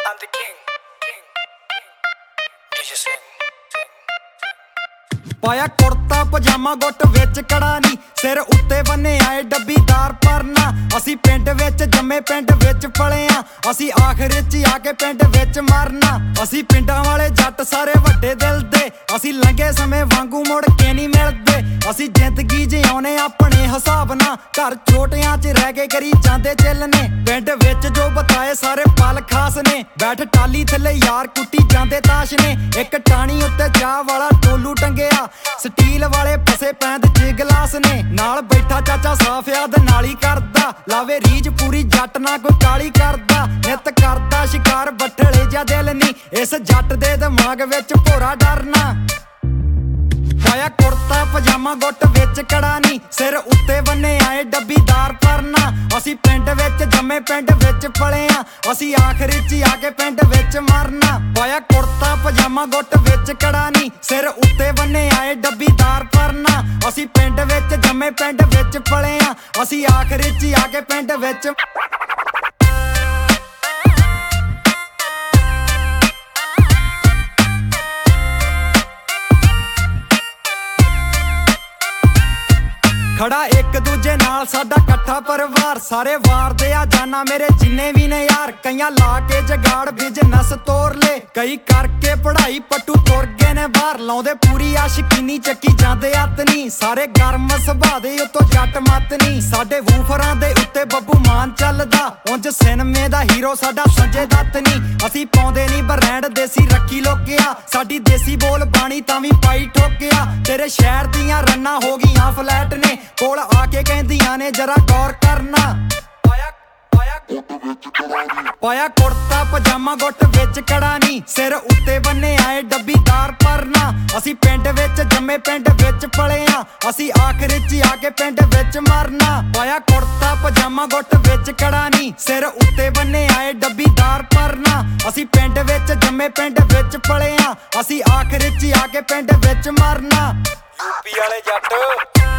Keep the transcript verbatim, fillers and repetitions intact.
I'm the king, king, king. D J sing, sing. ਪਾਇਆ ਕੁੜਤਾ ਪਜਾਮਾ ਗੁੱਟ ਵਿੱਚ ਕੜਾ ਨੀ ਸਿਰ ਉੱਤੇ ਬੰਨੇ ਆਏ ਡੱਬੀਦਾਰ ਪਰਨਾ ਅਸੀਂ ਪਿੰਡ ਵਿੱਚ ਜੰਮੇ ਪਿੰਡ ਵਿੱਚ ਪਲੇ ਆਂ ਅਸੀਂ ਆਖਰ 'ਚ ਆ ਕੇ ਪਿੰਡ ਵਿੱਚ ਮਰਨਾ ਅਸੀਂ ਪਿੰਡਾਂ ਵਾਲੇ ਜੱਟ ਸਾਰੇ ਵੱਡੇ ਦਿਲ ਦੇ ਅਸੀਂ ਲੰਘੇ ਸਮੇਂ ਵਾਂਗੂ ਮੁੜ ਕੇ ਨਹੀਂ ਮਿਲਦੇ ਅਸੀਂ ਜ਼ਿੰਦਗੀ ਜਿਉਣੇ ਆਪਣੇ ਹਿਸਾਬ ਨਾਲ ਘਰ ਛੋਟਿਆਂ 'ਚ ਰਹਿ ਕੇ ਕਰੀ ਜਾਂਦੇ ਚਿੱਲ ਨੇ ਪਿੰਡ ਵਿੱਚ ਜੋ ਬਤਾਏ ਸਾਰੇ ਪਲ ਖਾਸ ਨੇ ਬੈਠ ਟਾਲੀ ਥੱਲੇ ਯਾਰ ਕੁੱਟੀ ਜਾਂਦੇ ਤਾਸ਼ ਨੇ ਇੱਕ ਟਾਣੀ ਉੱਤੇ ਚਾਹ ਵਾਲਾ ਟੋਲੂ ਟੰਗਿਆ ਸਟੀਲ ਵਾਲੇ ਫਸੇ ਪੈਂਦ 'ਚ ਗਲਾਸ ਨੇ ਨਾਲ ਬੈਠਾ ਚਾਚਾ ਸਾਫ ਯਾਦ ਨਾਲ ਹੀ ਕਰਦਾ ਲਾਵੇ ਰੀਝ ਪੂਰੀ ਜੱਟ ਨਾ ਕੋਈ ਕਾਲੀ ਕਰਦਾ ਨਿੱਤ ਕਰਦਾ ਸ਼ਿਕਾਰ ਬੱਠਲੇ ਜਾਂ ਦਿਲ ਨੀ ਇਸ ਜੱਟ ਦੇ ਦਿਮਾਗ ਵਿੱਚ ਭੋਰਾ ਡਰਨਾ ਪਾਇਆ ਕੁੜਤਾ ਪਜਾਮਾ ਗੁੱਟ ਵਿੱਚ ਕੜਾ ਨੀ ਸਿਰ ਉੱਤੇ ਬੰਨੇ ਆਏ ਡੱਬੀਦਾਰ ਪਰਨਾ ਅਸੀਂ ਪਿੰਡ ਵਿੱਚ ਜੰਮੇ ਪਿੰਡ ਵਿੱਚ ਪਲੇ ਆਂ ਅਸੀਂ ਆਖਰ 'ਚ ਆ ਕੇ ਪਿੰਡ ਵਿੱਚ ਮਰਨਾ ਪਾਇਆ ਕੁੜਤਾ ਪਜਾਮਾ ਗੁੱਟ ਵਿੱਚ ਕੜਾ ਨੀ ਸਿਰ ਉੱਤੇ ਬੰਨੇ ਆਏ ਡੱਬੀਦਾਰ ਪਰਨਾ ਅਸੀਂ ਪਿੰਡ ਵਿੱਚ ਜੰਮੇ ਪਿੰਡ ਵਿੱਚ ਪਲੇ ਆਂ ਅਸੀਂ ਆਖਰ 'ਚ ਆ ਕੇ ਪਿੰਡ ਵਿੱਚ ਖੜਾ ਇੱਕ ਦੂਜੇ ਨਾਲ ਸਾਡਾ ਇਕੱਠਾ ਪਰਿਵਾਰ ਸਾਰੇ ਵਾਰਦੇ ਆ ਜਾਨਾ ਮੇਰੇ ਜਿੰਨੇ ਵੀ ਨੇ ਯਾਰ ਕਈਆਂ ਲਾ ਕੇ ਜਗਾੜ ਬਿਜ਼ਨਸ ਤੋਰ ਲੈ ਕਈ ਕਰਕੇ ਪੜ੍ਹਾਈ ਪੱਟੂ ਤੁਰ ਗਏ ਨੇ ਬਾਹਰ ਲਾਉਂਦੇ ਪੂਰੀ ਆਸ਼ਕੀਨੀ ਚੱਕੀ ਜਾਂਦੇ ਅੱਤ ਨੀ ਸਾਰੇ ਗਰਮ ਸੁਭਾਅ ਦੇ ਉੱਤੋਂ ਜੱਟ ਮੱਤ ਨੀ ਸਾਡੇ ਵੂਫਰਾਂ ਦੇ ਉੱਤੇ ਬੱਬੂ ਮਾਨ ਚੱਲਦਾ ਉਂਝ ਸਿਨਮੇ ਦਾ ਹੀਰੋ ਸਾਡਾ ਸੰਜੇ ਦੱਤ ਨੀ ਅਸੀਂ ਪਾਉਂਦੇ ਨੀ ਬਰੈਂਡ ਦੇਸੀ ਰੱਖੀ ਲੋਕਿਆ ਸਾਡੀ ਦੇਸੀ ਬੋਲ ਬਾਣੀ ਤਾਂ ਵੀ ਪਾਈ ਠੋਕਿਆ ਤੇਰੇ ਸ਼ਹਿਰ ਦੀਆਂ ਰੰਨਾਂ ਹੋ ਗਈਆਂ ਫਲੈਟ ਨੇ ਕੋਲ ਆ ਕੇ ਕਹਿੰਦੀਆਂ ਨੇ ਜਰਾ ਗੌਰ ਕਰਨਾ ਪਾਇਆ ਕੁੜਤਾ ਪਜਾਮਾ ਗੁੱਟ ਵਿੱਚ ਕੜਾ ਨੀ ਸਿਰ ਉੱਤੇ ਬੰਨੇ ਆਏ ਡੱਬੀਦਾਰ ਪਰਨਾ ਅਸੀਂ ਪਿੰਡ ਵਿੱਚ ਜੰਮੇ ਪਿੰਡ ਵਿੱਚ ਪਲੇ ਆਂ ਅਸੀਂ ਆਖਰ 'ਚ ਆ ਕੇ ਪਿੰਡ ਵਿੱਚ ਮਰਨਾ ਪਾਇਆ ਕੁੜਤਾ ਪਜਾਮਾ ਗੁੱਟ ਵਿੱਚ ਕੜਾ ਨੀ ਸਿਰ ਉੱਤੇ ਬੰਨੇ ਆਏ ਡੱਬੀਦਾਰ ਪਰਨਾ ਅਸੀਂ ਪਿੰਡ ਵਿੱਚ ਜੰਮੇ ਪਿੰਡ ਵਿੱਚ ਪਲੇ ਆਂ ਅਸੀਂ ਆਖਰ 'ਚ ਆ ਕੇ ਪਿੰਡ ਵਿੱਚ ਮਰਨਾ ਯੂਪੀ ਵਾਲੇ ਜੱਟ